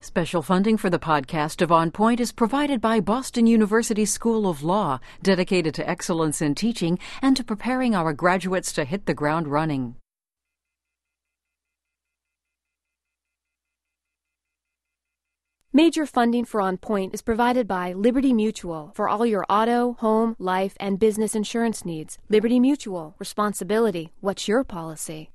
Special funding for the podcast of On Point is provided by Boston University School of Law, dedicated to excellence in teaching and to preparing our graduates to hit the ground running. Major funding for On Point is provided by Liberty Mutual for all your auto, home, life, and business insurance needs. Liberty Mutual. Responsibility. What's your policy?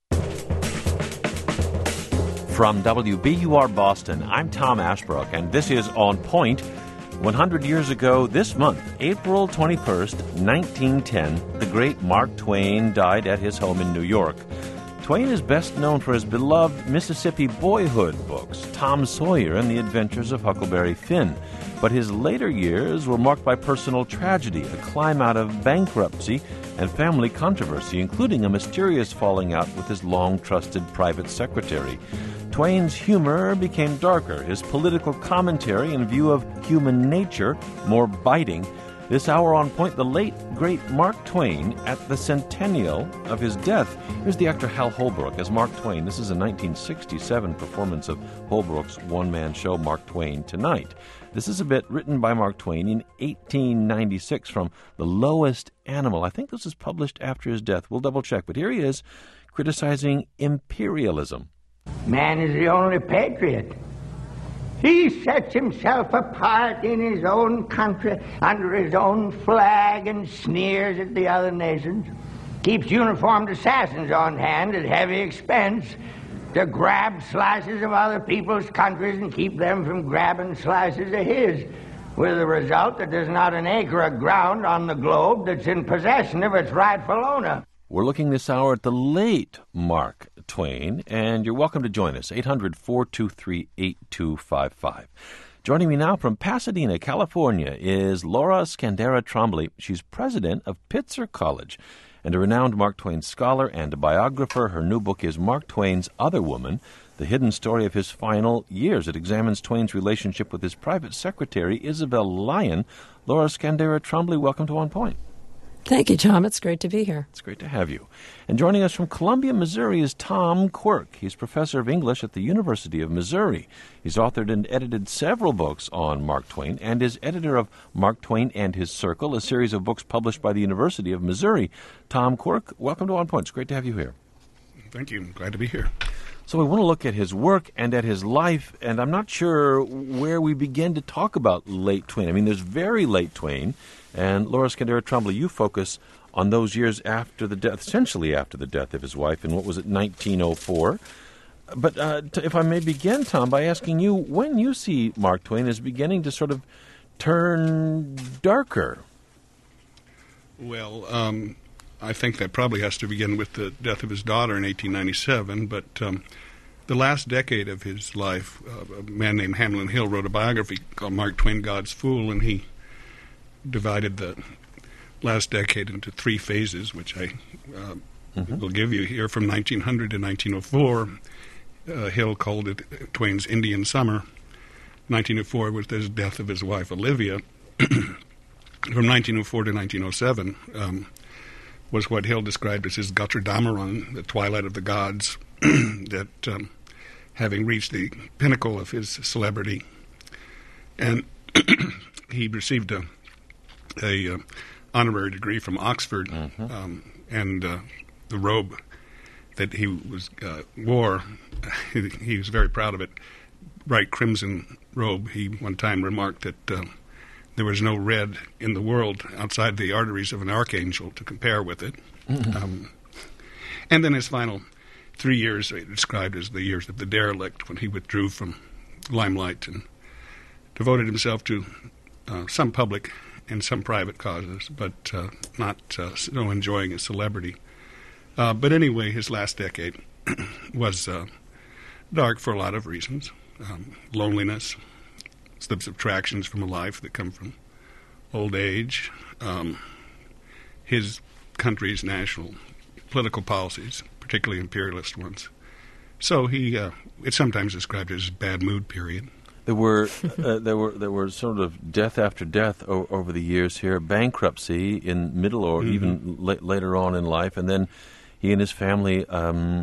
From WBUR Boston, I'm Tom Ashbrook, and this is On Point. 100 years ago this month, April 21st, 1910, the great Mark Twain died at his home in New York. Twain is best known for his beloved Mississippi boyhood books, Tom Sawyer and the Adventures of Huckleberry Finn. But his later years were marked by personal tragedy, a climb out of bankruptcy, and family controversy, including a mysterious falling out with his long-trusted private secretary. Twain's humor became darker, his political commentary in view of human nature more biting. This hour on Point, the late, great Mark Twain at the centennial of his death. Here's the actor Hal Holbrook as Mark Twain. This is a 1967 performance of Holbrook's one-man show, Mark Twain Tonight. This is a bit written by Mark Twain in 1896 from The Lowest Animal. I think this was published after his death. We'll double-check, but here he is criticizing imperialism. Man is the only patriot. He sets himself apart in his own country, under his own flag, and sneers at the other nations. Keeps uniformed assassins on hand at heavy expense to grab slices of other people's countries and keep them from grabbing slices of his, with the result that there's not an acre of ground on the globe that's in possession of its rightful owner. We're looking this hour at the late Mark Twain, and you're welcome to join us, 800-423-8255. Joining me now from Pasadena, California, is Laura Scandera Trombley. She's president of Pitzer College and a renowned Mark Twain scholar and a biographer. Her new book is Mark Twain's Other Woman, the hidden story of his final years. It examines Twain's relationship with his private secretary, Isabel Lyon. Laura Scandera Trombley, welcome to On Point. Thank you, Tom. It's great to be here. It's great to have you. And joining us from Columbia, Missouri is Tom Quirk. He's professor of English at the University of Missouri. He's authored and edited several books on Mark Twain and is editor of Mark Twain and His Circle, a series of books published by the University of Missouri. Tom Quirk, welcome to On Point. It's great to have you here. Thank you. I'm glad to be here. So we want to look at his work and at his life, and I'm not sure where we begin to talk about late Twain. I mean, there's very late Twain, and Laura Scandera Trombley, you focus on those years after the death, essentially after the death of his wife, in what was it, 1904. But if I may begin, Tom, by asking you, when you see Mark Twain as beginning to sort of turn darker? Well, I think that probably has to begin with the death of his daughter in 1897, but the last decade of his life, a man named Hamlin Hill wrote a biography called Mark Twain, God's Fool, and he divided the last decade into three phases, which I will give you here. From 1900 to 1904, Hill called it Twain's Indian Summer. 1904 was the death of his wife, Olivia. From 1904 to 1907 was what Hill described as his Götterdämmerung, the twilight of the gods, that having reached the pinnacle of his celebrity, and he received a honorary degree from Oxford, and the robe that he wore, he was very proud of it, bright crimson robe. He one time remarked that there was no red in the world outside the arteries of an archangel to compare with it. And then his final 3 years described as the years of the derelict, when he withdrew from limelight and devoted himself to some public and some private causes, but not so enjoying his celebrity. But anyway, his last decade was dark for a lot of reasons. Loneliness, subtractions from a life that come from old age, his country's national political policies, particularly imperialist ones. So he, it's sometimes described as a bad mood period. There were sort of death after death over the years here, bankruptcy in middle or even later on in life, and then he and his family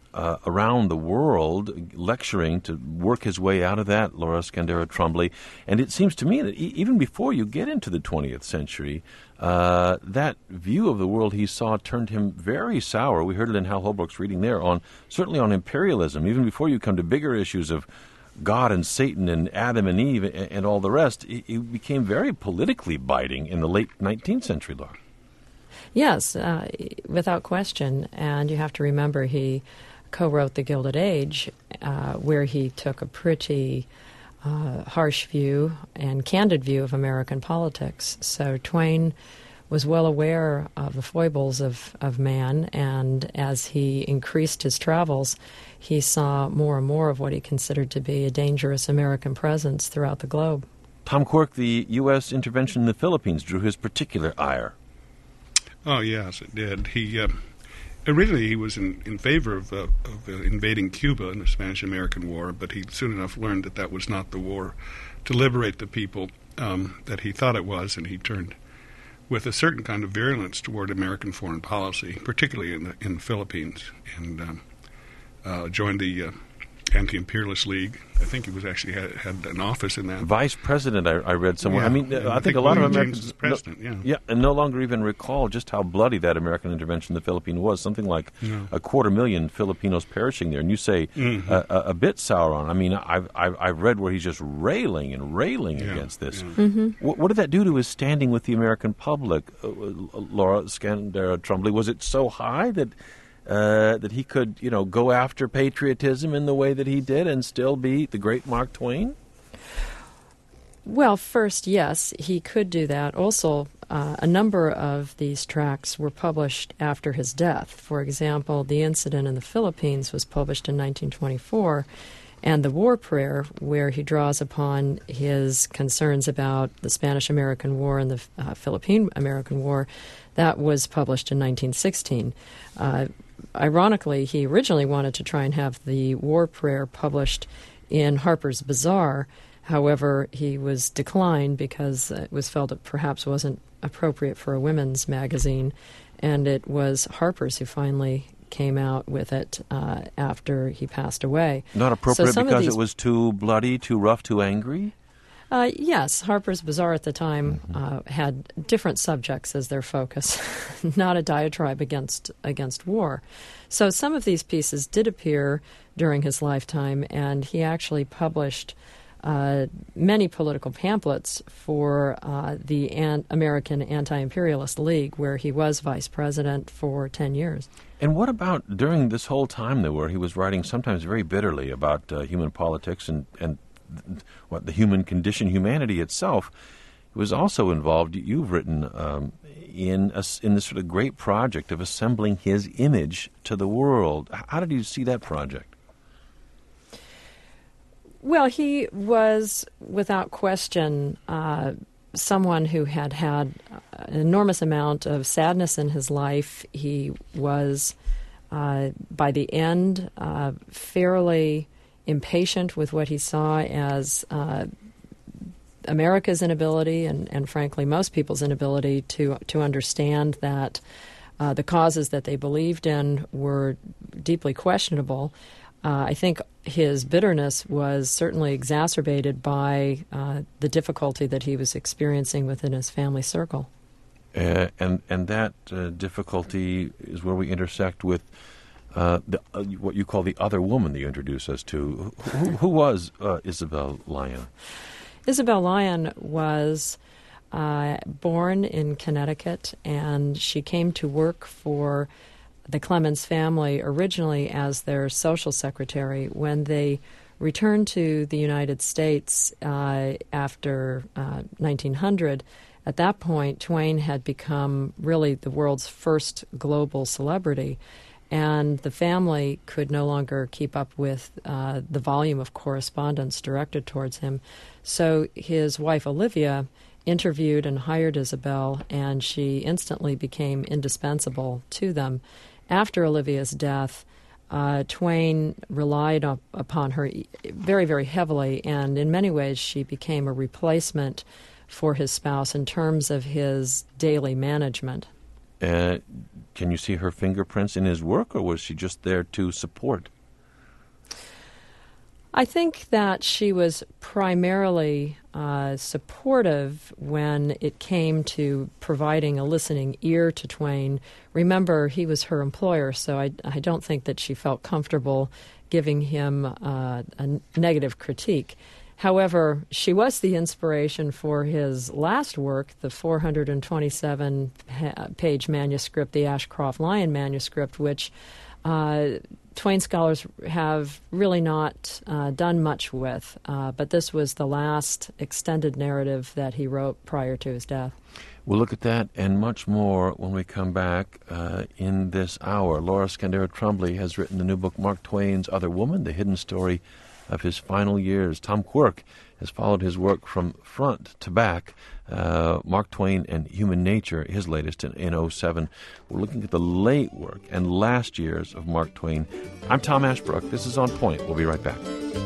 around the world lecturing to work his way out of that, Laura Skandera-Trombley. And it seems to me that even before you get into the 20th century, that view of the world he saw turned him very sour. We heard it in Hal Holbrook's reading there, certainly on imperialism. Even before you come to bigger issues of God and Satan and Adam and Eve and all the rest, he became very politically biting in the late 19th century, Laura. Yes, without question. And you have to remember he co-wrote The Gilded Age, where he took a pretty harsh view and candid view of American politics. So Twain was well aware of the foibles of man, and as he increased his travels, he saw more and more of what he considered to be a dangerous American presence throughout the globe. Tom Quirk, the U.S. intervention in the Philippines drew his particular ire. Oh, yes, it did. He originally he was in favor of invading Cuba in the Spanish-American War, but he soon enough learned that was not the war to liberate the people that he thought it was, and he turned with a certain kind of virulence toward American foreign policy, particularly in the Philippines, and joined the Anti-Imperialist League. I think he was actually had an office in that. Vice president, I read somewhere. Yeah, I mean, I think a lot of Americans was president. And no longer even recall just how bloody that American intervention in the Philippines was. Something like 250,000 Filipinos perishing there. And you say a bit sour on. I mean, I've read where he's just railing against this. Yeah. Mm-hmm. What did that do to his standing with the American public, Laura Skandera-Trombley? Was it so high that he could, go after patriotism in the way that he did and still be the great Mark Twain? Well, first, yes, he could do that. Also, a number of these tracts were published after his death. For example, The Incident in the Philippines was published in 1924, and The War Prayer, where he draws upon his concerns about the Spanish-American War and the Philippine-American War, that was published in 1916. Ironically, he originally wanted to try and have the War Prayer published in Harper's Bazaar. However, he was declined because it was felt it perhaps wasn't appropriate for a women's magazine, and it was Harper's who finally came out with it after he passed away. Not appropriate because it was too bloody, too rough, too angry? Yes, Harper's Bazaar at the time had different subjects as their focus, not a diatribe against war. So some of these pieces did appear during his lifetime, and he actually published many political pamphlets for the American Anti-Imperialist League, where he was vice president for 10 years. And what about during this whole time, though, where he was writing sometimes very bitterly about human politics and what the human condition, humanity itself, was also involved. You've written in this sort of great project of assembling his image to the world. How did you see that project? Well, he was, without question, someone who had an enormous amount of sadness in his life. He was, by the end, fairly impatient with what he saw as America's inability and frankly most people's inability to understand that the causes that they believed in were deeply questionable. I think his bitterness was certainly exacerbated by the difficulty that he was experiencing within his family circle. And that difficulty is where we intersect with what you call the other woman that you introduce us to. Who was Isabel Lyon? Isabel Lyon was born in Connecticut, and she came to work for the Clemens family originally as their social secretary. When they returned to the United States after 1900, at that point, Twain had become really the world's first global celebrity, and the family could no longer keep up with the volume of correspondence directed towards him. So his wife, Olivia, interviewed and hired Isabel, and she instantly became indispensable to them. After Olivia's death, Twain relied upon her very, very heavily, and in many ways she became a replacement for his spouse in terms of his daily management. Can you see her fingerprints in his work, or was she just there to support? I think that she was primarily supportive when it came to providing a listening ear to Twain. Remember, he was her employer, so I don't think that she felt comfortable giving him a negative critique. However, she was the inspiration for his last work, the 427-page manuscript, the Ashcroft Lyon manuscript, which Twain scholars have really not done much with, but this was the last extended narrative that he wrote prior to his death. We'll look at that and much more when we come back in this hour. Laura Skandera-Trombley has written the new book, Mark Twain's Other Woman, The Hidden Story of His Final Years. Tom Quirk has followed his work from front to back. Mark Twain and Human Nature, his latest in 2007. We're looking at the late work and last years of Mark Twain. I'm Tom Ashbrook. This is On Point. We'll be right back.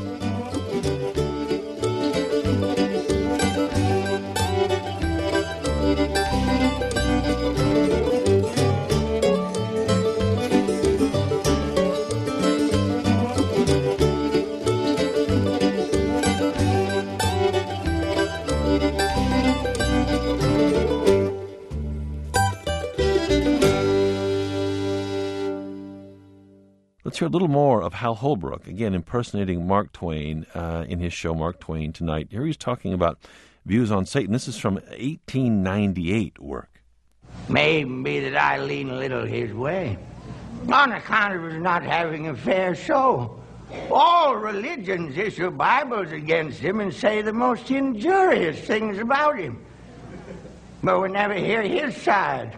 Let's hear a little more of Hal Holbrook, again impersonating Mark Twain in his show Mark Twain Tonight. Here he's talking about views on Satan. This is from 1898 work. May even be that I lean a little his way, on account of his not having a fair show. All religions issue Bibles against him and say the most injurious things about him. But we never hear his side.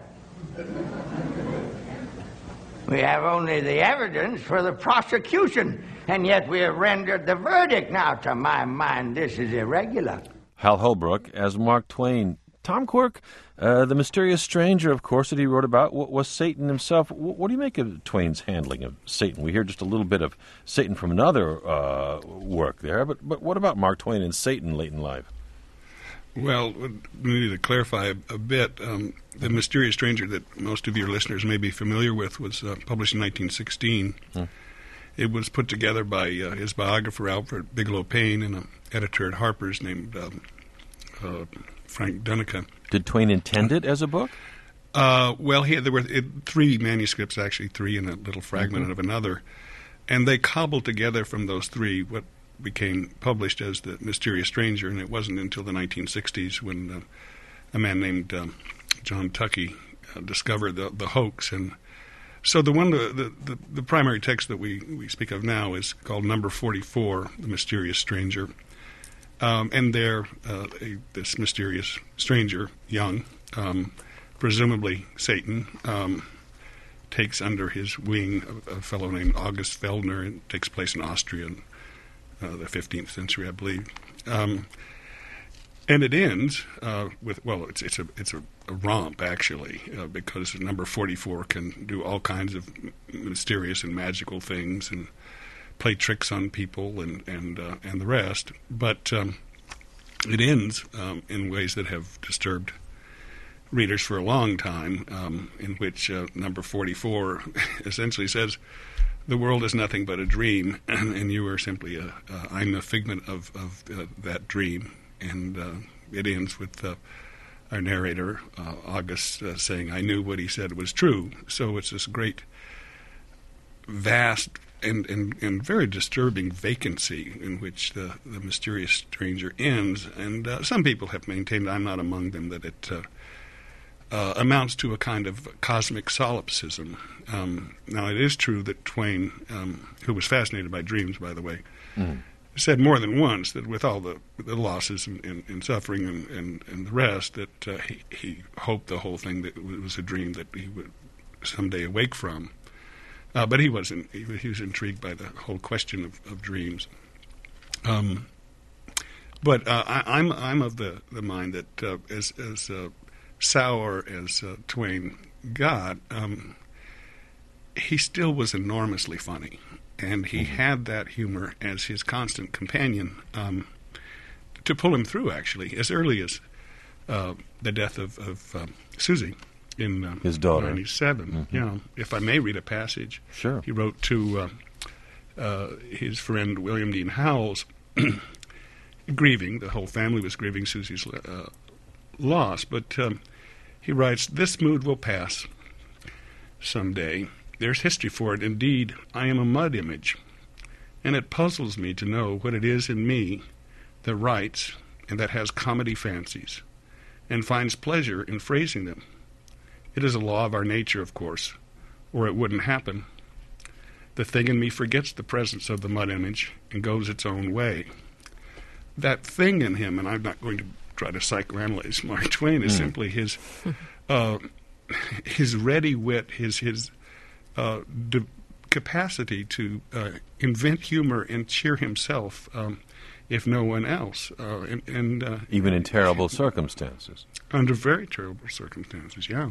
We have only the evidence for the prosecution, and yet we have rendered the verdict. Now, to my mind, this is irregular. Hal Holbrook as Mark Twain. Tom Quirk, the mysterious stranger, of course, that he wrote about, was Satan himself. What do you make of Twain's handling of Satan? We hear just a little bit of Satan from another work there, but what about Mark Twain and Satan late in life? Well, we need to clarify a bit. The Mysterious Stranger that most of your listeners may be familiar with was published in 1916. It was put together by his biographer, Alfred Bigelow Payne, and an editor at Harper's named Frank Dunica. Did Twain intend it as a book? Well, there were three manuscripts, actually, three and a little fragment of another. And they cobbled together from those three what became published as The Mysterious Stranger, and it wasn't until the 1960s when a man named John Tuckey discovered the hoax. And so the primary text that we speak of now is called Number 44, The Mysterious Stranger. And there, this mysterious stranger, young, presumably Satan, takes under his wing a fellow named August Feldner. It takes place in Austria in the 15th century, I believe. And it ends with, well, it's a romp, actually, because number 44 can do all kinds of mysterious and magical things and play tricks on people and the rest. But it ends in ways that have disturbed readers for a long time, in which number 44 essentially says, the world is nothing but a dream, and you are simply I'm a figment of that dream. And it ends with our narrator, August, saying, I knew what he said was true. So it's this great, vast, and very disturbing vacancy in which the Mysterious Stranger ends. And some people have maintained, I'm not among them, that it amounts to a kind of cosmic solipsism. Now, it is true that Twain, who was fascinated by dreams, by the way, said more than once that with all the losses and suffering and the rest, that he hoped the whole thing that it was a dream that he would someday awake from. But he wasn't. He was intrigued by the whole question of dreams. But I'm of the mind that as sour as Twain got, he still was enormously funny, and he had that humor as his constant companion to pull him through, actually, as early as the death of Susie. in his daughter. 97. Mm-hmm. You know, if I may read a passage. Sure. He wrote to his friend William Dean Howells, grieving. The whole family was grieving Susie's loss. But he writes, "This mood will pass someday. There's history for it. Indeed, I am a mud image, and it puzzles me to know what it is in me that writes and that has comedy fancies, and finds pleasure in phrasing them. It is a law of our nature, of course, or it wouldn't happen. The thing in me forgets the presence of the mud image and goes its own way." That thing in him, and I'm not going to try to psychoanalyze Mark Twain, is simply his ready wit, his capacity to invent humor and cheer himself, if no one else, and even in terrible circumstances. Under very terrible circumstances, yeah.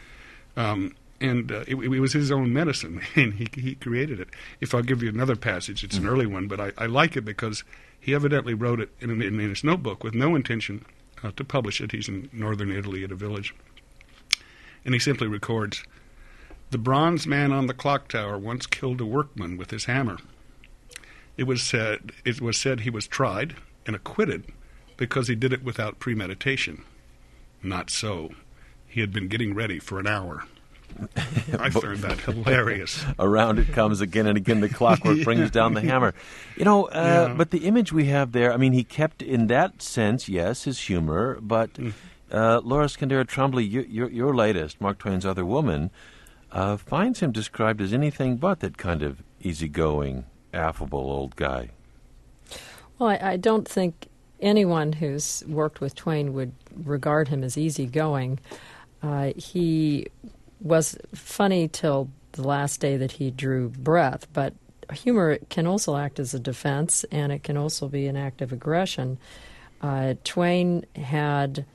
It was his own medicine, and he created it. If I'll give you another passage, it's an early one, but I like it because he evidently wrote it in his notebook with no intention to publish it. He's in northern Italy at a village. And he simply records, "The bronze man on the clock tower once killed a workman with his hammer. It was said he was tried and acquitted because he did it without premeditation. Not so. He had been getting ready for an hour." I found that hilarious. Around it comes again and again. The clockwork brings down the hammer. You know, but the image we have there, I mean, he kept, in that sense, yes, his humor, but Laura Skandera-Trombley, your latest, Mark Twain's Other Woman, finds him described as anything but that kind of easygoing, affable old guy. Well, I don't think anyone who's worked with Twain would regard him as easygoing. He was funny till the last day that he drew breath, but humor can also act as a defense, and it can also be an act of aggression. Twain had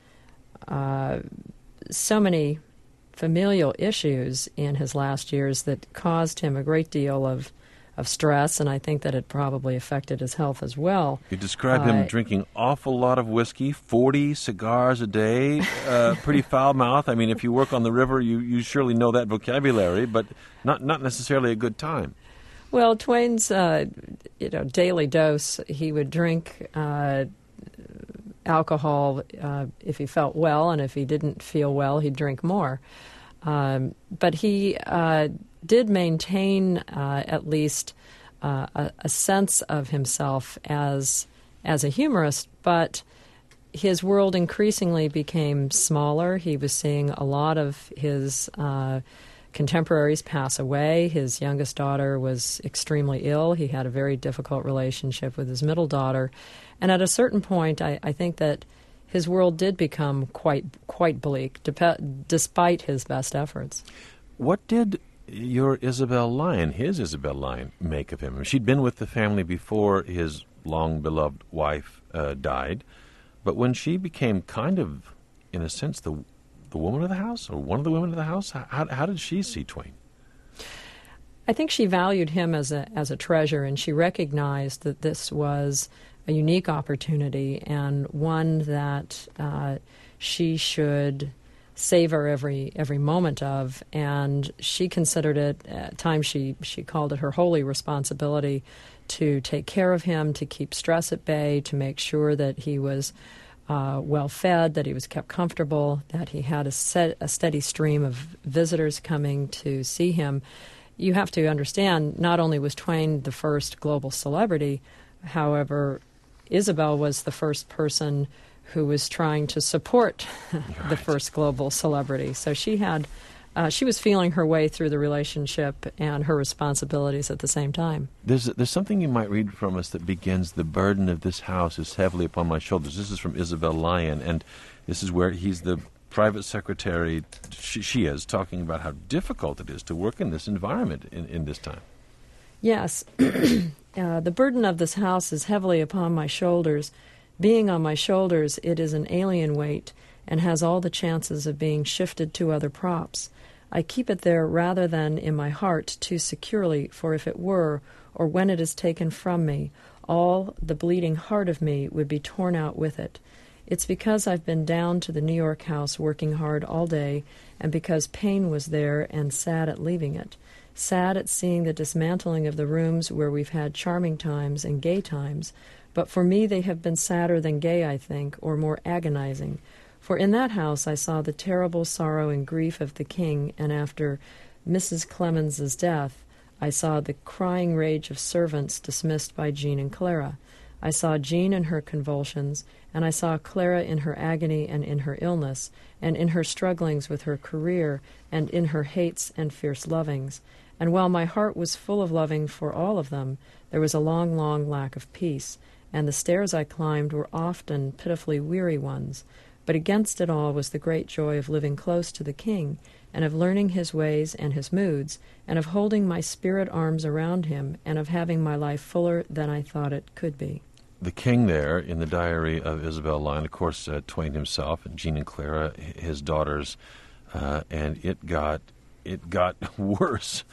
so many familial issues in his last years that caused him a great deal of stress, and I think that it probably affected his health as well. You describe him drinking awful lot of whiskey, 40 cigars a day, pretty foul mouth. I mean, if you work on the river, you surely know that vocabulary, but not necessarily a good time. Well, Twain's daily dose, he would drink alcohol if he felt well, and if he didn't feel well, he'd drink more. But he did maintain at least a sense of himself as a humorist, but his world increasingly became smaller. He was seeing a lot of his contemporaries pass away. His youngest daughter was extremely ill. He had a very difficult relationship with his middle daughter. And at a certain point, I think that his world did become quite bleak, despite his best efforts. What did your Isabel Lyon, his Isabel Lyon, make of him? She'd been with the family before his long-beloved wife died, but when she became kind of, in a sense, the woman of the house, or one of the women of the house, how did she see Twain? I think she valued him as a treasure, and she recognized that this was a unique opportunity and one that she should savor every moment of, and she considered it, at times she called it her holy responsibility to take care of him, to keep stress at bay, to make sure that he was well fed, that he was kept comfortable, that he had a steady stream of visitors coming to see him. You have to understand, not only was Twain the first global celebrity, however, Isabel was the first person who was trying to support the first global celebrity. So she was feeling her way through the relationship and her responsibilities at the same time. There's something you might read from us that begins, "The burden of this house is heavily upon my shoulders." This is from Isabel Lyon, and this is where he's the private secretary, she is, talking about how difficult it is to work in this environment in this time. Yes. The burden of this house is heavily upon my shoulders. Being on my shoulders, it is an alien weight and has all the chances of being shifted to other props. I keep it there rather than in my heart too securely, for if it were, or when it is taken from me, all the bleeding heart of me would be torn out with it. It's because I've been down to the New York house working hard all day, and because pain was there and sad at leaving it. Sad at seeing the dismantling of the rooms where we've had charming times and gay times, but for me they have been sadder than gay, I think, or more agonizing. For in that house I saw the terrible sorrow and grief of the king, and after Mrs. Clemens's death, I saw the crying rage of servants dismissed by Jean and Clara. I saw Jean in her convulsions, and I saw Clara in her agony and in her illness, and in her strugglings with her career, and in her hates and fierce lovings. And while my heart was full of loving for all of them, there was a long, long lack of peace, and the stairs I climbed were often pitifully weary ones. But against it all was the great joy of living close to the king, and of learning his ways and his moods, and of holding my spirit arms around him, and of having my life fuller than I thought it could be. The king there in the diary of Isabel Lyon, of course, Twain himself and Jean and Clara, his daughters, and it got worse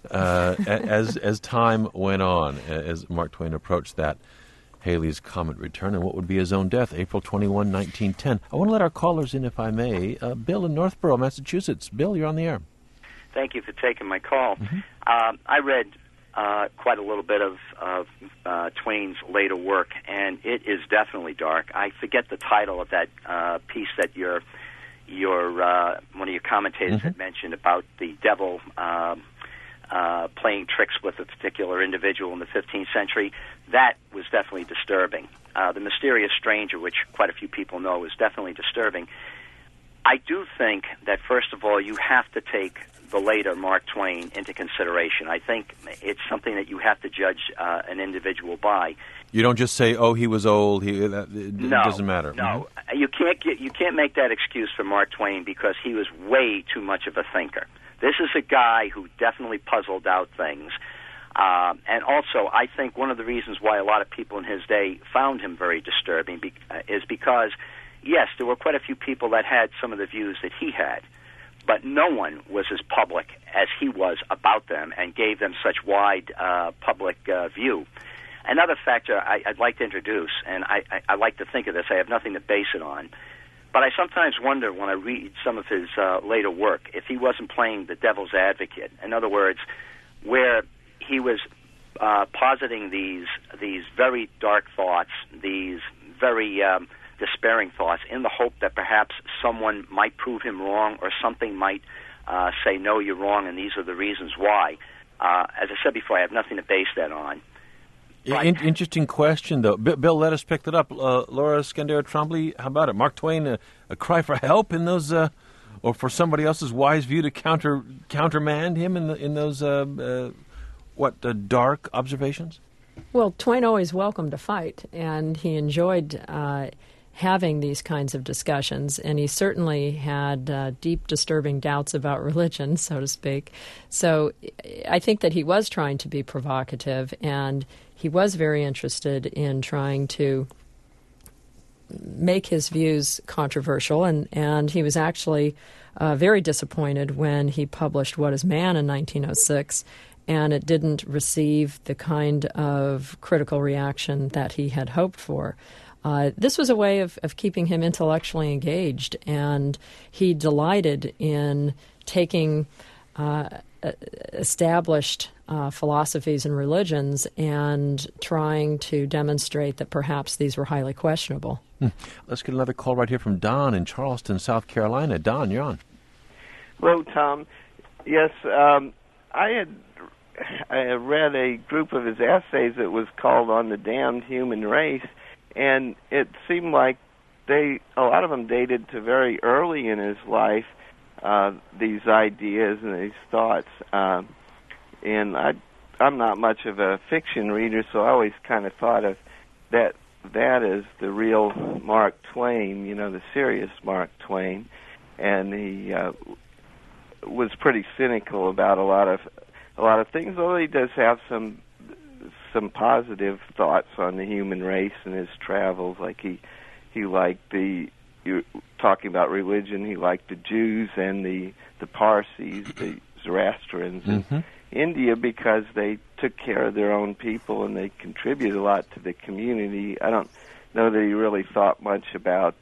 as time went on, as Mark Twain approached that Halley's Comet return and what would be his own death, April 21, 1910. I want to let our callers in, if I may. Bill in Northborough, Massachusetts. Bill, you're on the air. Thank you for taking my call. I read quite a little bit of Twain's later work, and it is definitely dark. I forget the title of that piece that your one of your commentators had mentioned about the devil playing tricks with a particular individual in the 15th century. That was definitely disturbing. The Mysterious Stranger, which quite a few people know, is definitely disturbing. I do think that, first of all, you have to take the later Mark Twain into consideration. I think it's something that you have to judge an individual by. You don't just say, "Oh, he was old." It doesn't matter. No, you can't make that excuse for Mark Twain because he was way too much of a thinker. This is a guy who definitely puzzled out things. And also, I think one of the reasons why a lot of people in his day found him very disturbing is because, yes, there were quite a few people that had some of the views that he had, but no one was as public as he was about them and gave them such wide public view. Another factor I'd like to introduce, and I like to think of this, I have nothing to base it on, but I sometimes wonder when I read some of his later work if he wasn't playing the devil's advocate. In other words, where he was positing these very dark thoughts, these very despairing thoughts, in the hope that perhaps someone might prove him wrong or something might say, no, you're wrong, and these are the reasons why. As I said before, I have nothing to base that on. Interesting question, though. Bill, let us pick that up. Laura Scandera-Trombley, how about it? Mark Twain, a cry for help in those, or for somebody else's wise view to countermand him in those dark observations? Well, Twain always welcomed a fight, and he enjoyed having these kinds of discussions, and he certainly had deep, disturbing doubts about religion, so to speak. So I think that he was trying to be provocative, and he was very interested in trying to make his views controversial, and he was actually very disappointed when he published What is Man in 1906, and it didn't receive the kind of critical reaction that he had hoped for. This was a way of keeping him intellectually engaged, and he delighted in taking established philosophies and religions and trying to demonstrate that perhaps these were highly questionable. Let's get another call right here from Don in Charleston, South Carolina. Don, you're on. Hello, Tom. Yes, I had read a group of his essays that was called On the Damned Human Race, and it seemed like a lot of them dated to very early in his life, these ideas and these thoughts. And I'm not much of a fiction reader, so I always kind of thought of that as the real Mark Twain, the serious Mark Twain. And he was pretty cynical about a lot of things, although he does have some positive thoughts on the human race and his travels. Like he liked talking about religion, he liked the Jews and the Parsis, the Zoroastrians in India, because they took care of their own people and they contributed a lot to the community. I don't know that he really thought much about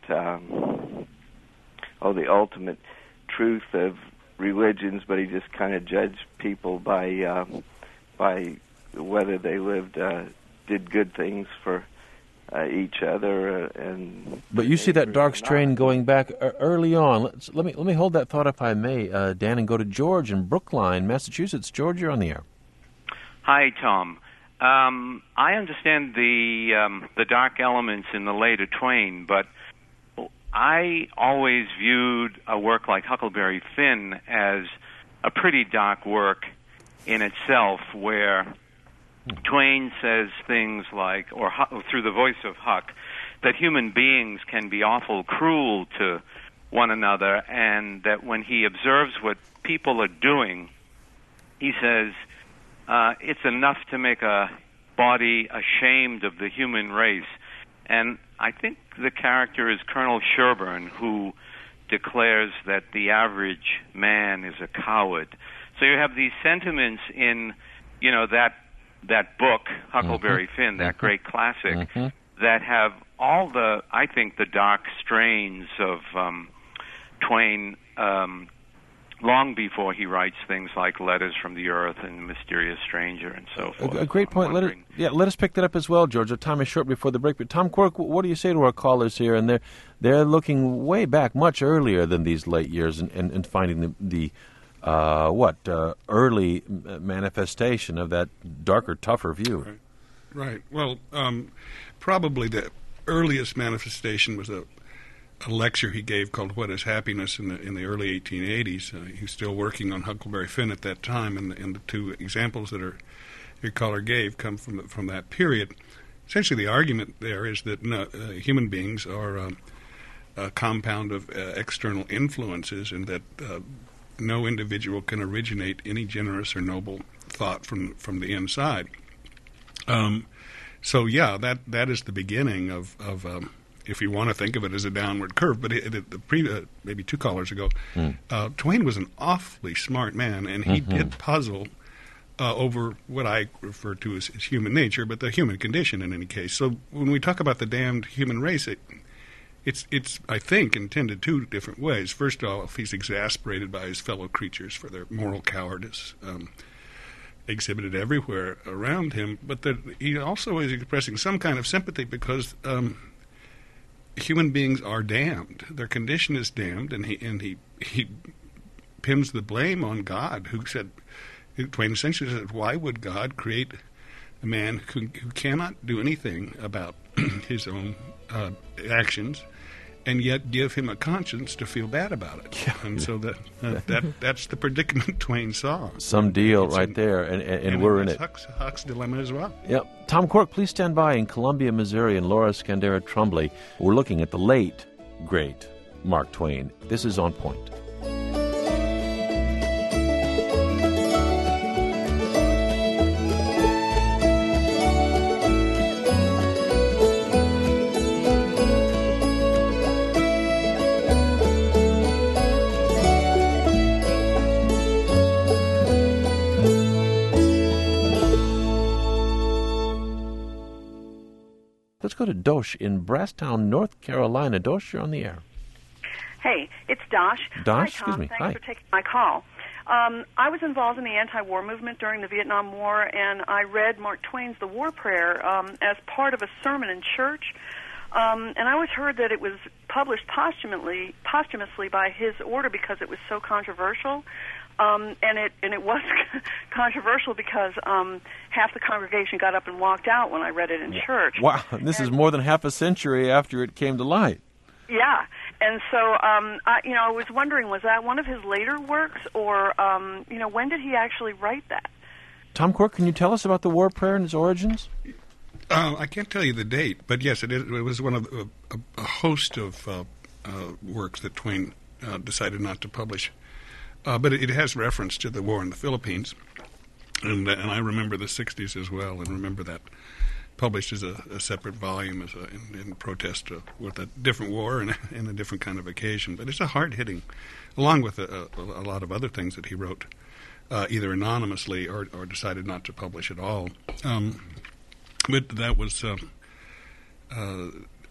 the ultimate truth of religions, but he just kind of judged people by whether they did good things for each other. But you see that dark strain going back early on. Let me hold that thought, if I may, Dan, and go to George in Brookline, Massachusetts. George, you're on the air. Hi, Tom. I understand the dark elements in the later Twain, but I always viewed a work like Huckleberry Finn as a pretty dark work in itself, where Twain says things like, or through the voice of Huck, that human beings can be awful cruel to one another, and that when he observes what people are doing, he says, it's enough to make a body ashamed of the human race. And I think the character is Colonel Sherburne, who declares that the average man is a coward. So you have these sentiments in, that book, Huckleberry Finn, that great classic, that have all the dark strains of Twain long before he writes things like Letters from the Earth and Mysterious Stranger and so forth. A great point. Let us pick that up as well, George. Our time is short before the break. But Tom Quirk, what do you say to our callers here? And they're looking way back, much earlier than these late years, and finding the early manifestation of that darker, tougher view. Right. Well, probably the earliest manifestation was a lecture he gave called "What is Happiness" in the early 1880s. He was still working on Huckleberry Finn at that time, and the two examples that your caller gave come from that period. Essentially, the argument there is that human beings are a compound of external influences, and that no individual can originate any generous or noble thought from the inside. So that is the beginning of if you want to think of it as a downward curve. But maybe two callers ago, Twain was an awfully smart man, and he did puzzle over what I refer to as human nature, but the human condition in any case. So when we talk about the damned human race, it's I think intended two different ways. First off, he's exasperated by his fellow creatures for their moral cowardice exhibited everywhere around him, but that he also is expressing some kind of sympathy because human beings are damned. Their condition is damned, and he pins the blame on God, who said, Twain essentially said, why would God create a man who cannot do anything about his own actions, and yet give him a conscience to feel bad about it? Yeah. And so that's the predicament Twain saw. Some deal right there, and we're in it. Huck's dilemma as well. Yep. Tom Quirk, please stand by in Columbia, Missouri, and Laura Scandera Trumbley. We're looking at the late, great Mark Twain. This is On Point. Let's go to Dosh in Brasstown, North Carolina. Dosh, you're on the air. Hey, it's Dosh. Dosh, Hi, Tom. excuse me. Thanks Hi. for taking my call. I was involved in the anti-war movement during the Vietnam War, and I read Mark Twain's The War Prayer as part of a sermon in church. And I always heard that it was published posthumously by his order because it was so controversial. And it was controversial because half the congregation got up and walked out when I read it in church. Wow, this is more than half a century after it came to light. Yeah, and so I was wondering, was that one of his later works, or when did he actually write that? Tom Quirk, can you tell us about the War Prayer and its origins? I can't tell you the date, but yes, it was one of a host of works that Twain decided not to publish. But it has reference to the war in the Philippines, and I remember the 60s as well, and remember that published as a separate volume in protest with a different war and a different kind of occasion. But it's a hard-hitting, along with a lot of other things that he wrote, either anonymously or decided not to publish at all. But that was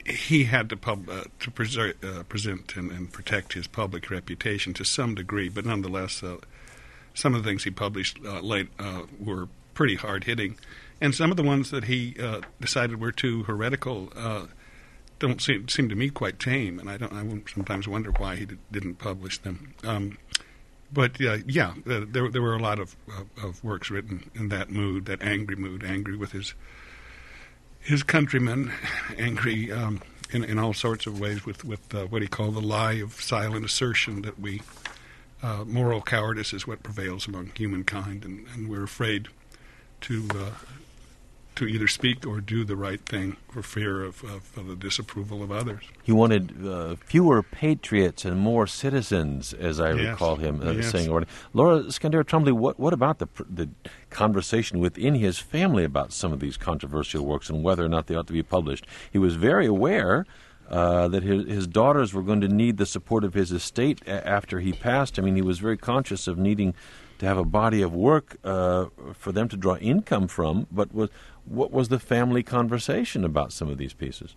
he had to present and protect his public reputation to some degree, but nonetheless, some of the things he published late were pretty hard-hitting, and some of the ones that he decided were too heretical don't seem to me quite tame, and I sometimes wonder why he didn't publish them. But there were a lot of works written in that mood, that angry with his countrymen, angry in all sorts of ways with what he called the lie of silent assertion that moral cowardice is what prevails among humankind, and we're afraid to either speak or do the right thing for fear of the disapproval of others. He wanted fewer patriots and more citizens, as I recall him saying already. Laura Skandera-Trombley, what about the conversation within his family about some of these controversial works and whether or not they ought to be published? He was very aware that his daughters were going to need the support of his estate after he passed. I mean, he was very conscious of needing to have a body of work for them to draw income from, but what was the family conversation about some of these pieces?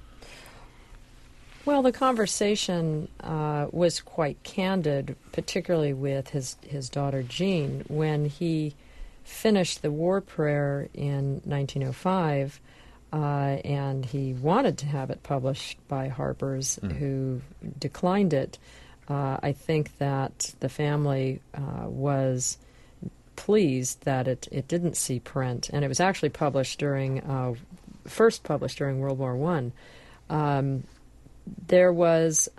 Well, the conversation was quite candid, particularly with his daughter Jean. When he finished the War Prayer in 1905, and he wanted to have it published by Harper's, who declined it, I think that the family was pleased that it didn't see print, and it was actually published first published during World War I. There was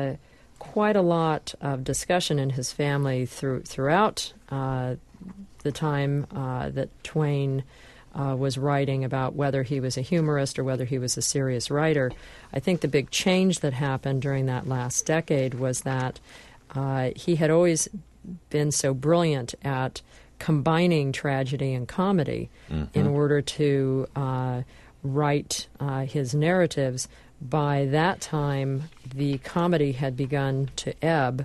quite a lot of discussion in his family throughout the time that Twain was writing about whether he was a humorist or whether he was a serious writer. I think the big change that happened during that last decade was that he had always been so brilliant at combining tragedy and comedy in order to write his narratives. By that time, the comedy had begun to ebb,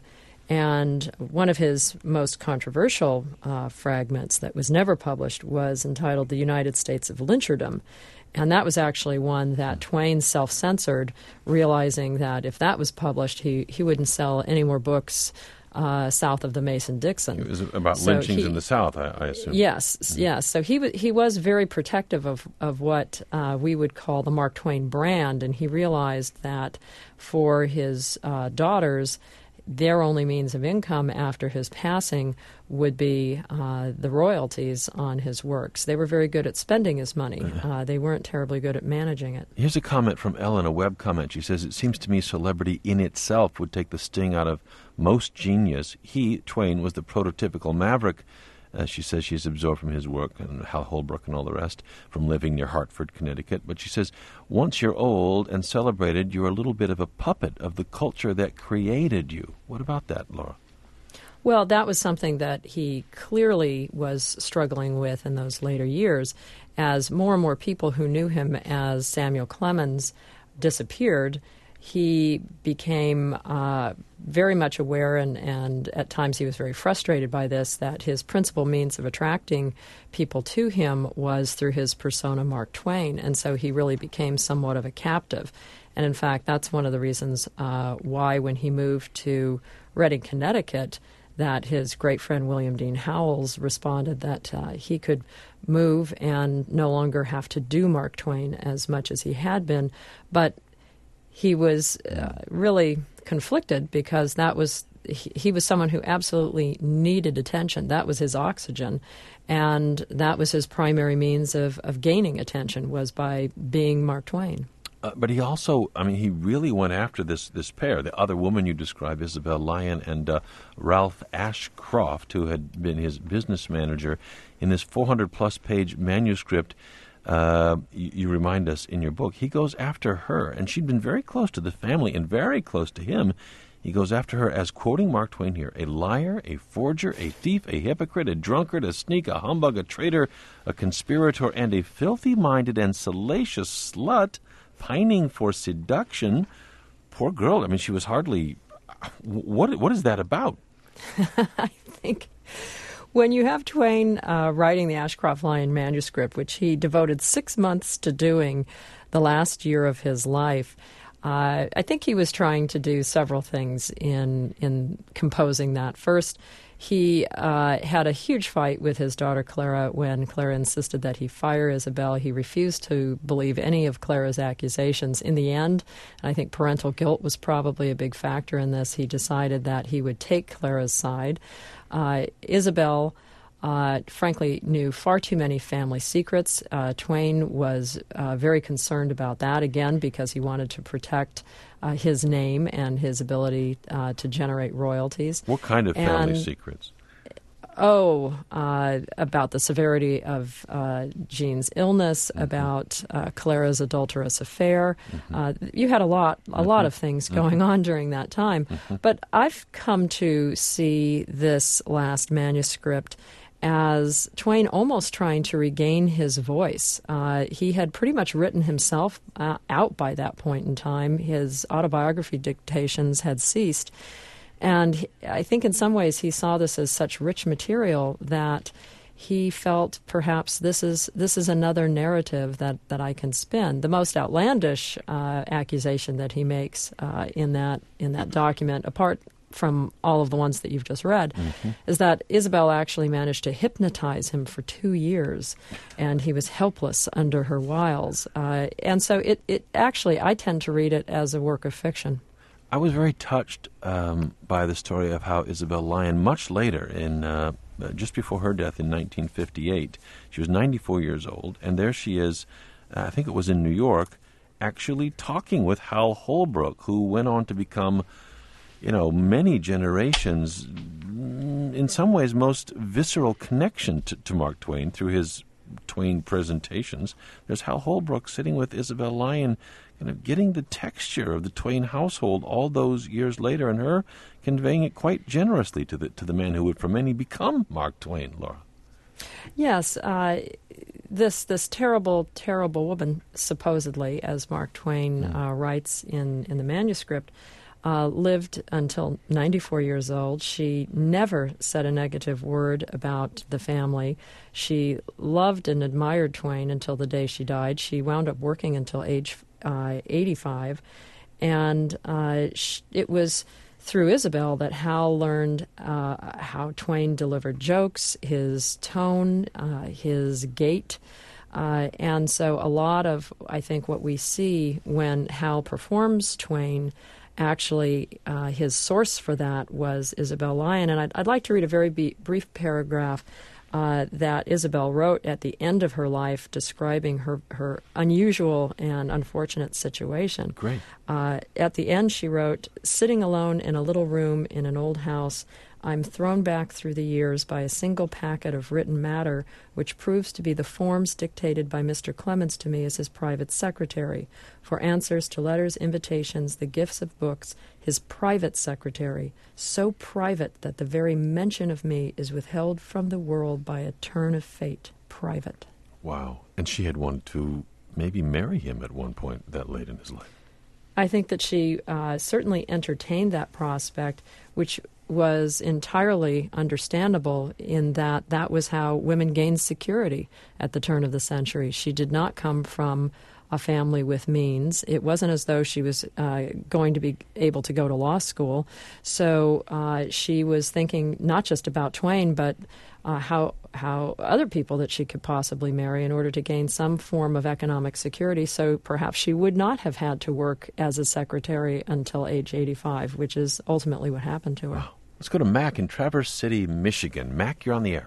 and one of his most controversial fragments that was never published was entitled The United States of Lyncherdom. And that was actually one that Twain self-censored, realizing that if that was published, he wouldn't sell any more books south of the Mason-Dixon. It was about lynchings in the South, I assume. Yes, yes. So he was very protective of what we would call the Mark Twain brand, and he realized that for his daughters, their only means of income after his passing would be the royalties on his works. They were very good at spending his money. They weren't terribly good at managing it. Here's a comment from Ellen, a web comment. She says, "It seems to me celebrity in itself would take the sting out of most genius. He, Twain, was the prototypical maverick." She says she's absorbed from his work and Hal Holbrook and all the rest from living near Hartford, Connecticut. But she says, once you're old and celebrated, you're a little bit of a puppet of the culture that created you. What about that, Laura? Well, that was something that he clearly was struggling with in those later years. As more and more people who knew him as Samuel Clemens disappeared, he became very much aware, and at times he was very frustrated by this, that his principal means of attracting people to him was through his persona Mark Twain, and so he really became somewhat of a captive. And in fact, that's one of the reasons why when he moved to Reading, Connecticut, that his great friend William Dean Howells responded that he could move and no longer have to do Mark Twain as much as he had been, but he was really conflicted because he was someone who absolutely needed attention. That was his oxygen, and that was his primary means of gaining attention, was by being Mark Twain. But he also, he really went after this pair, the other woman you described, Isabel Lyon, and Ralph Ashcroft, who had been his business manager. In this 400-plus page manuscript, you remind us in your book, he goes after her, and she'd been very close to the family and very close to him. He goes after her as, quoting Mark Twain here, a liar, a forger, a thief, a hypocrite, a drunkard, a sneak, a humbug, a traitor, a conspirator, and a filthy-minded and salacious slut, pining for seduction. Poor girl. She was hardly... What is that about? I think when you have Twain writing the Ashcroft-Lyon manuscript, which he devoted 6 months to doing, the last year of his life, I think he was trying to do several things in composing that. First, he had a huge fight with his daughter Clara when Clara insisted that he fire Isabel. He refused to believe any of Clara's accusations. In the end, and I think parental guilt was probably a big factor in this, he decided that he would take Clara's side. Isabel frankly knew far too many family secrets. Twain was very concerned about that, again, because he wanted to protect his name and his ability to generate royalties. What kind of family secrets? About the severity of Jean's illness, about Clara's adulterous affair. You had a lot of things going on during that time. But I've come to see this last manuscript as Twain almost trying to regain his voice. He had pretty much written himself out by that point in time. His autobiography dictations had ceased. And I think in some ways he saw this as such rich material that he felt perhaps this is another narrative that I can spin. The most outlandish accusation that he makes in that document, apart from all of the ones that you've just read, is that Isabel actually managed to hypnotize him for 2 years, and he was helpless under her wiles. And so it actually, I tend to read it as a work of fiction. I was very touched by the story of how Isabel Lyon, much later, in just before her death in 1958, she was 94 years old, and there she is, I think it was in New York, actually talking with Hal Holbrook, who went on to become, many generations, in some ways, most visceral connection to Mark Twain through his Twain presentations. There's Hal Holbrook sitting with Isabel Lyon, getting the texture of the Twain household all those years later, and her conveying it quite generously to the man who would for many become Mark Twain, Laura. Yes, this terrible, terrible woman, supposedly, as Mark Twain writes in the manuscript, lived until 94 years old. She never said a negative word about the family. She loved and admired Twain until the day she died. She wound up working until age 85, and it was through Isabel that Hal learned how Twain delivered jokes, his tone, his gait, and so a lot of, I think, what we see when Hal performs Twain, actually his source for that was Isabel Lyon. And I'd like to read a very brief paragraph that Isabel wrote at the end of her life describing her unusual and unfortunate situation. Great. At the end she wrote, "Sitting alone in a little room in an old house, I'm thrown back through the years by a single packet of written matter which proves to be the forms dictated by Mr. Clemens to me as his private secretary, for answers to letters, invitations, the gifts of books, his private secretary, so private that the very mention of me is withheld from the world by a turn of fate, private." Wow. And she had wanted to maybe marry him at one point that late in his life. I think that she certainly entertained that prospect, which was entirely understandable in that was how women gained security at the turn of the century. She did not come from a family with means. It wasn't as though she was going to be able to go to law school. So she was thinking not just about Twain, but how other people that she could possibly marry in order to gain some form of economic security. So perhaps she would not have had to work as a secretary until age 85, which is ultimately what happened to her. Wow. Let's go to Mac in Traverse City, Michigan. Mac, you're on the air.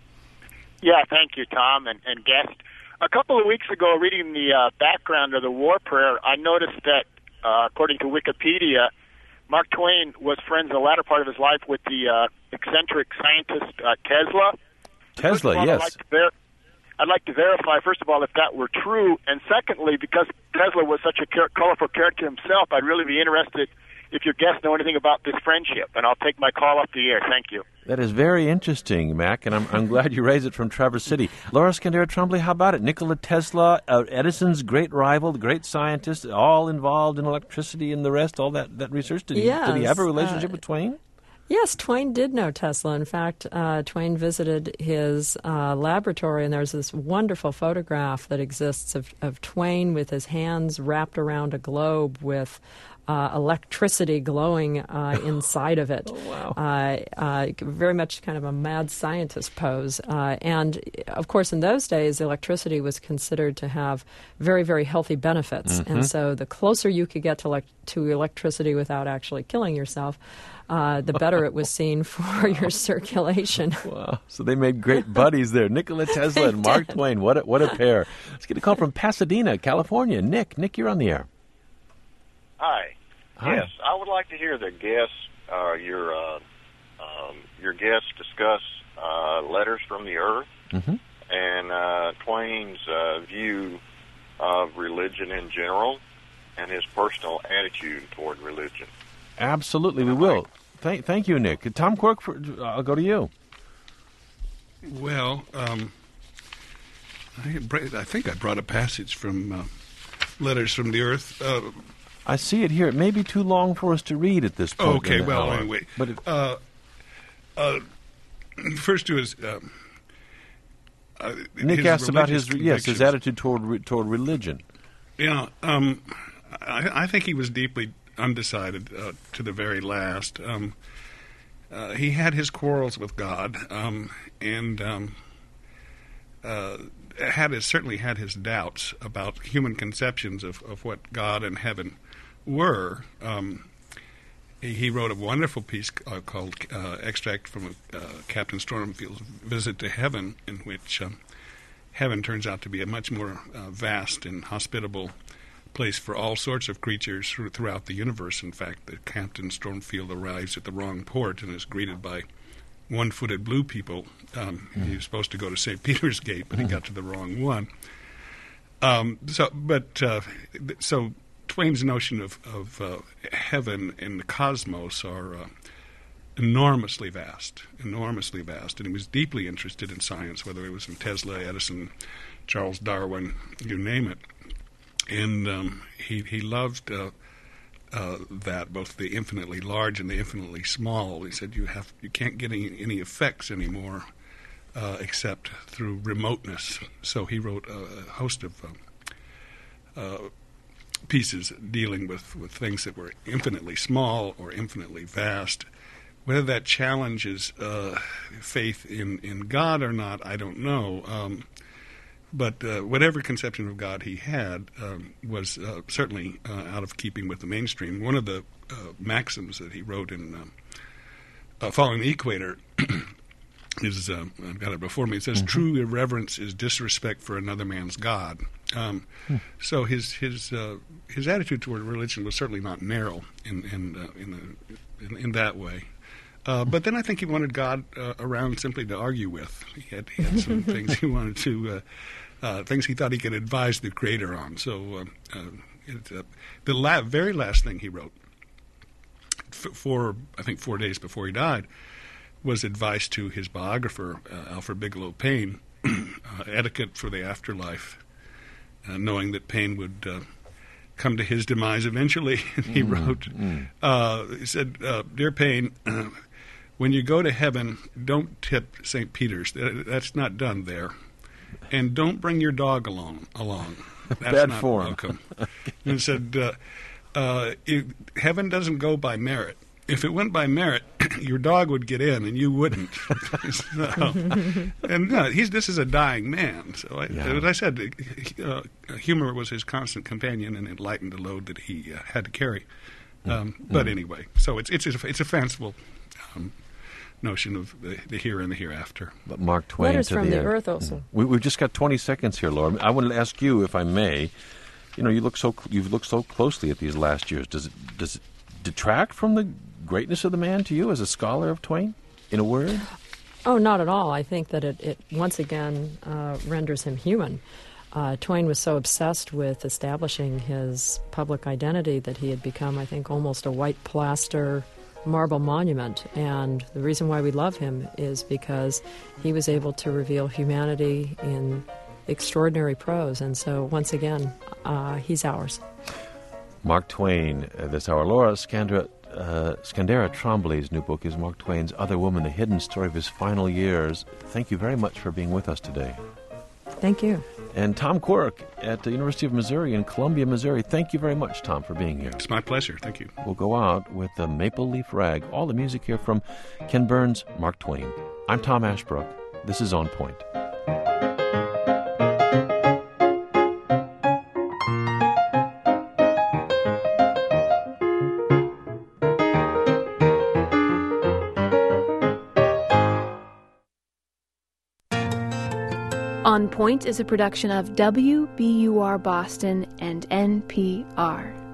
Yeah, thank you, Tom, and guest. A couple of weeks ago, reading the background of the War Prayer, I noticed that, according to Wikipedia, Mark Twain was friends in the latter part of his life with the eccentric scientist Tesla. Tesla, yes. I'd like to verify, first of all, if that were true, and secondly, because Tesla was such a colorful character himself, I'd really be interested if your guests know anything about this friendship, and I'll take my call off the air. Thank you. That is very interesting, Mac, and I'm glad you raised it from Traverse City. Laura Scandera-Trombley, how about it? Nikola Tesla, Edison's great rival, the great scientist, all involved in electricity and the rest, all that research. Did he have a relationship with Twain? Yes, Twain did know Tesla. In fact, Twain visited his laboratory, and there's this wonderful photograph that exists of Twain with his hands wrapped around a globe with electricity glowing inside of it. Oh, wow. Very much kind of a mad scientist pose. And, of course, in those days, electricity was considered to have very, very healthy benefits. Mm-hmm. And so the closer you could get to electricity without actually killing yourself, the better it was seen for your circulation. Wow. So they made great buddies there. Nikola Tesla and Mark Twain. What a pair. Let's get a call from Pasadena, California. Nick, you're on the air. Hi. Yes, I would like to hear the guests, your guests discuss letters from the earth and Twain's view of religion in general and his personal attitude toward religion. Absolutely, we will. Thank you, Nick. Tom Quirk, I'll go to you. Well, I think I brought a passage from Letters from the Earth. I see it here. It may be too long for us to read at this point. Okay, well, anyway. But first to his... Nick asked about his attitude toward religion. Yeah, I think he was deeply undecided to the very last. He had his quarrels with God, and certainly had his doubts about human conceptions of what God and heaven were. He wrote a wonderful piece called Extract from Captain Stormfield's Visit to Heaven, in which heaven turns out to be a much more vast and hospitable place for all sorts of creatures throughout the universe. In fact, the Captain Stormfield arrives at the wrong port and is greeted by one-footed blue people. He was supposed to go to St. Peter's Gate, but he got to the wrong one. So Twain's notion of heaven and the cosmos are enormously vast, and he was deeply interested in science, whether it was in Tesla, Edison, Charles Darwin, you name it. And he loved that, both the infinitely large and the infinitely small. He said you can't get any effects anymore except through remoteness. So he wrote a host of pieces dealing with things that were infinitely small or infinitely vast. Whether that challenges faith in God or not, I don't know. But whatever conception of God he had was certainly out of keeping with the mainstream. One of the maxims that he wrote in Following the Equator is, I've got it before me, it says, true irreverence is disrespect for another man's God. So his attitude toward religion was certainly not narrow in that way. But then I think he wanted God around simply to argue with. He had some things he wanted to, things he thought he could advise the Creator on. So the very last thing he wrote, I think 4 days before he died, was advice to his biographer, Alfred Bigelow Paine, etiquette for the afterlife, knowing that Paine would come to his demise eventually. He wrote, he said, Dear Paine, when you go to heaven, don't tip St. Peter's. That's not done there. And don't bring your dog along. That's Bad not form. welcome. And said, heaven doesn't go by merit. If it went by merit, your dog would get in and you wouldn't. This is a dying man. So as I said, humor was his constant companion, and it lightened the load that he had to carry. But anyway, so it's a fanciful notion of the here and the hereafter. But Mark Twain Letters to from the end. Earth also. We've just got 20 seconds here, Laura. I want to ask you, if I may. You've looked so closely at these last years. Does it detract from the greatness of the man to you as a scholar of Twain, in a word? Oh, not at all. I think that it once again renders him human. Twain was so obsessed with establishing his public identity that he had become, I think, almost a white plaster marble monument. And the reason why we love him is because he was able to reveal humanity in extraordinary prose. And so, once again, he's ours. Mark Twain, this hour. Laura Scandra, Skandera Tremblay's new book is Mark Twain's Other Woman, The Hidden Story of His Final Years. Thank you very much for being with us today. Thank you. And Tom Quirk at the University of Missouri in Columbia, Missouri. Thank you very much, Tom, for being here. It's my pleasure. Thank you. We'll go out with the Maple Leaf Rag. All the music here from Ken Burns, Mark Twain. I'm Tom Ashbrook. This is On Point. On Point is a production of WBUR Boston and NPR.